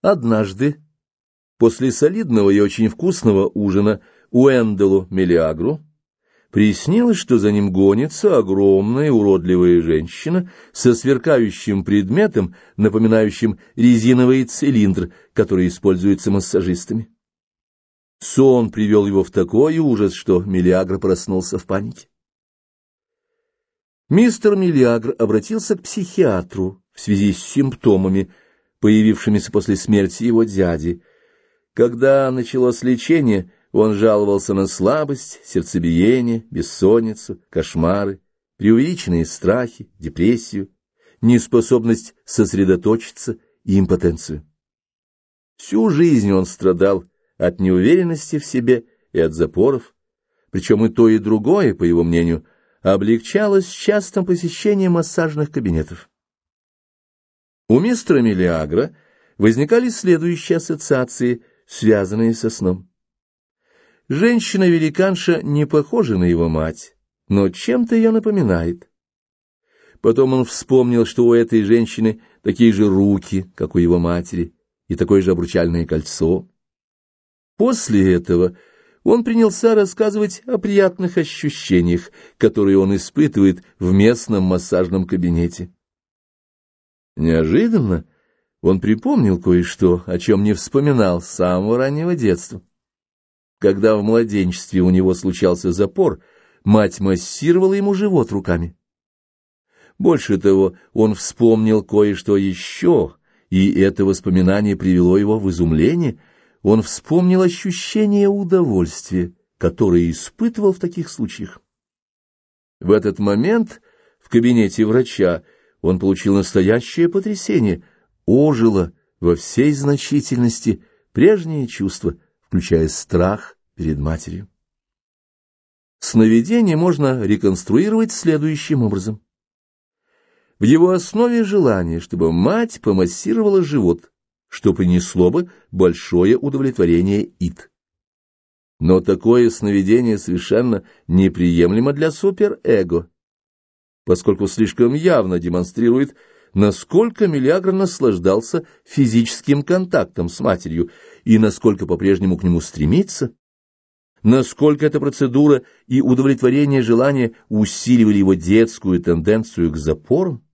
Однажды, после солидного и очень вкусного ужина Уэнделу Мелиагру, приснилось, что за ним гонится огромная уродливая женщина со сверкающим предметом, напоминающим резиновый цилиндр, который используется массажистами. Сон привел его в такой ужас, что Мелиагр проснулся в панике. Мистер Мелиагр обратился к психиатру в связи с симптомами, появившимися после смерти его дяди. Когда началось лечение, он жаловался на слабость, сердцебиение, бессонницу, кошмары, преувеличенные страхи, депрессию, неспособность сосредоточиться и импотенцию. Всю жизнь он страдал от неуверенности в себе и от запоров, причем и то, и другое, по его мнению, облегчалось частым посещением массажных кабинетов. У мистера Мелиагра возникали следующие ассоциации, связанные со сном. Женщина-великанша не похожа на его мать, но чем-то ее напоминает. Потом он вспомнил, что у этой женщины такие же руки, как у его матери, и такое же обручальное кольцо. После этого он принялся рассказывать о приятных ощущениях, которые он испытывает в местном массажном кабинете. Неожиданно он припомнил кое-что, о чем не вспоминал с самого раннего детства. Когда в младенчестве у него случался запор, мать массировала ему живот руками. Больше того, он вспомнил кое-что еще, и это воспоминание привело его в изумление. Он вспомнил ощущение удовольствия, которое испытывал в таких случаях. В этот момент в кабинете врача он получил настоящее потрясение. Ожило во всей значительности прежние чувства, включая страх перед матерью. Сновидение можно реконструировать следующим образом. В его основе желание, чтобы мать помассировала живот, что принесло бы большое удовлетворение Ид. Но такое сновидение совершенно неприемлемо для суперэго, поскольку слишком явно демонстрирует, насколько Мелиагр наслаждался физическим контактом с матерью и насколько по-прежнему к нему стремится, насколько эта процедура и удовлетворение желания усиливали его детскую тенденцию к запорам.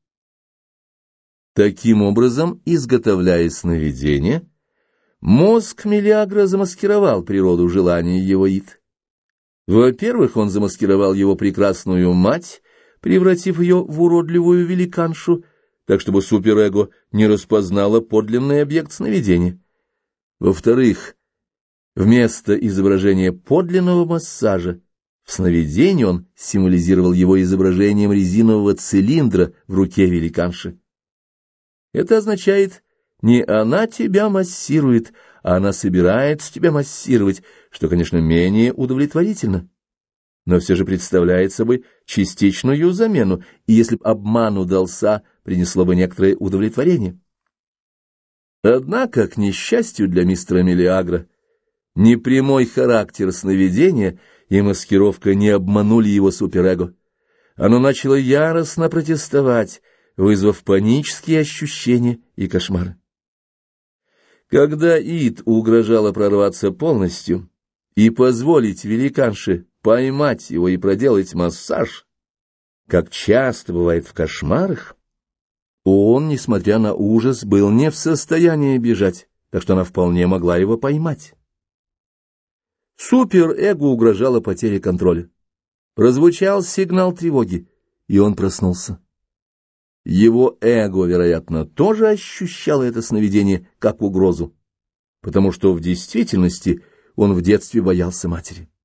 Таким образом, изготовляя сновидение, мозг Мелиагра замаскировал природу желания его Ид. Во-первых, он замаскировал его прекрасную мать, превратив ее в уродливую великаншу, так чтобы суперэго не распознало подлинный объект сновидения. Во-вторых, вместо изображения подлинного массажа в сновидении он символизировал его изображением резинового цилиндра в руке великанши. Это означает, не она тебя массирует, а она собирается тебя массировать, что, конечно, менее удовлетворительно, но все же представляет собой частичную замену, и если б обман удался, принесло бы некоторое удовлетворение. Однако, к несчастью для мистера Мелиагра, непрямой характер сновидения и маскировка не обманули его суперэго. Оно начало яростно протестовать, вызвав панические ощущения и кошмары. Когда Ид угрожала прорваться полностью и позволить великанше поймать его и проделать массаж, как часто бывает в кошмарах, он, несмотря на ужас, был не в состоянии бежать, так что она вполне могла его поймать. Суперэго угрожала потере контроля. Прозвучал сигнал тревоги, и он проснулся. Его эго, вероятно, тоже ощущало это сновидение как угрозу, потому что в действительности он в детстве боялся матери.